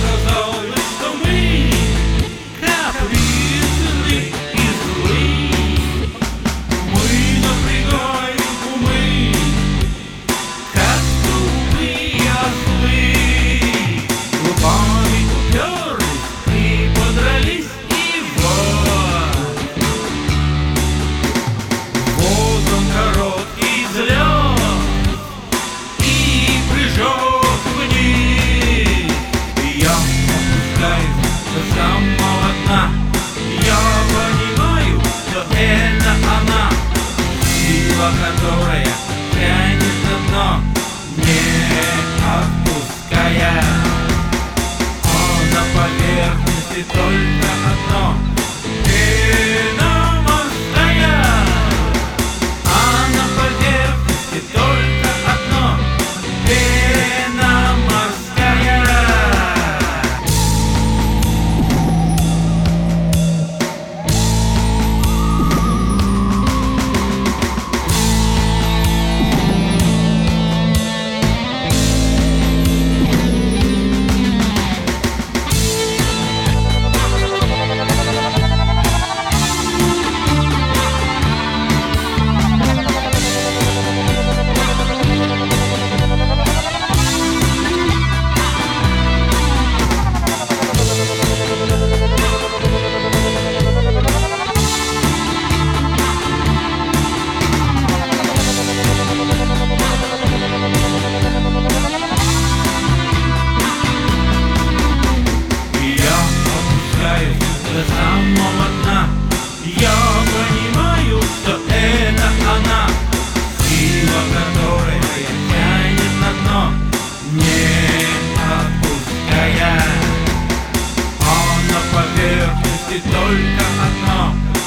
казалось, что мы капризны и злы. Мы напрягаем умы, как тупые ослы. Лбами уперлись и подрались, и вот. Вот он, короткий взлет, и прыжок вниз. Я опускаюсь до самого дна. Я понимаю, что это она, сила, которая тянет на дно, не отпуская. А на поверхности только одно — пена морская. А на поверхности только одно — пена морская. До самого дна. Я понимаю, что это она, сила, которая тянет на дно, не отпуская. А на поверхности только одно